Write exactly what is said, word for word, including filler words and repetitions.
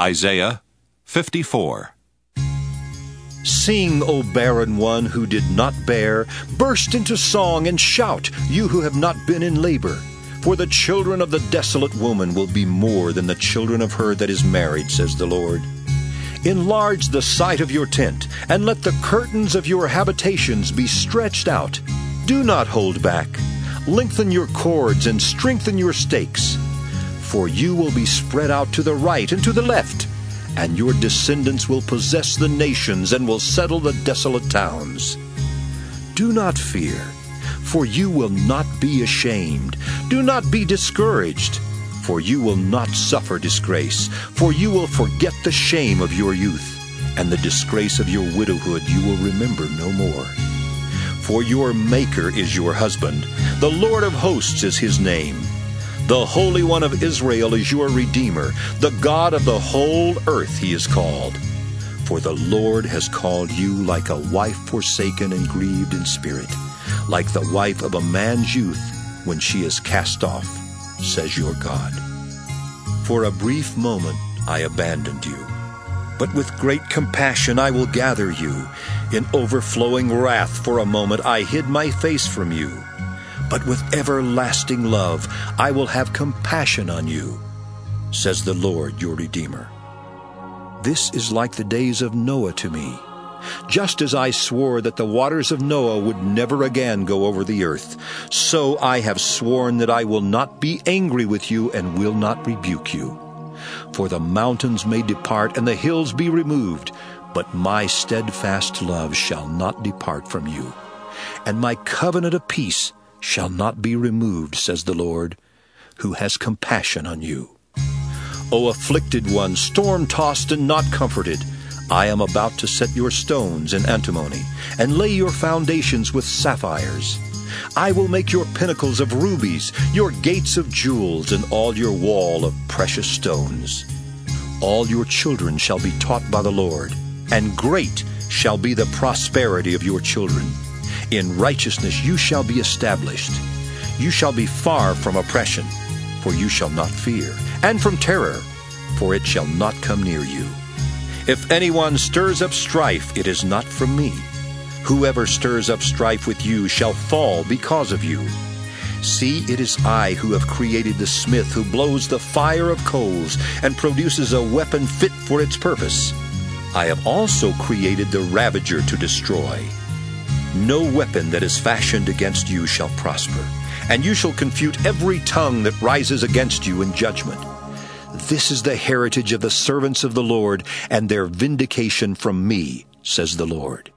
Isaiah fifty-four. Sing, O barren one who did not bear. Burst into song and shout, you who have not been in labor. For the children of the desolate woman will be more than the children of her that is married, says the Lord. Enlarge the site of your tent, and let the curtains of your habitations be stretched out. Do not hold back. Lengthen your cords and strengthen your stakes. For you will be spread out to the right and to the left, and your descendants will possess the nations and will settle the desolate towns. Do not fear, for you will not be ashamed. Do not be discouraged, for you will not suffer disgrace. For you will forget the shame of your youth, and the disgrace of your widowhood you will remember no more. For your Maker is your husband, the Lord of hosts is his name. The Holy One of Israel is your Redeemer, the God of the whole earth he is called. For the Lord has called you like a wife forsaken and grieved in spirit, like the wife of a man's youth when she is cast off, says your God. For a brief moment I abandoned you, but with great compassion I will gather you. In overflowing wrath for a moment I hid my face from you. But with everlasting love I will have compassion on you, says the Lord your Redeemer. This is like the days of Noah to me. Just as I swore that the waters of Noah would never again go over the earth, so I have sworn that I will not be angry with you and will not rebuke you. For the mountains may depart and the hills be removed, but my steadfast love shall not depart from you, and my covenant of peace shall not be removed, says the Lord, who has compassion on you. O afflicted one, storm-tossed and not comforted, I am about to set your stones in antimony, and lay your foundations with sapphires. I will make your pinnacles of rubies, your gates of jewels, and all your wall of precious stones. All your children shall be taught by the Lord, and great shall be the prosperity of your children. In righteousness you shall be established. You shall be far from oppression, for you shall not fear, and from terror, for it shall not come near you. If anyone stirs up strife, it is not from me. Whoever stirs up strife with you shall fall because of you. See, it is I who have created the smith who blows the fire of coals and produces a weapon fit for its purpose. I have also created the ravager to destroy. No weapon that is fashioned against you shall prosper, and you shall confute every tongue that rises against you in judgment. This is the heritage of the servants of the Lord, and their vindication from me, says the Lord.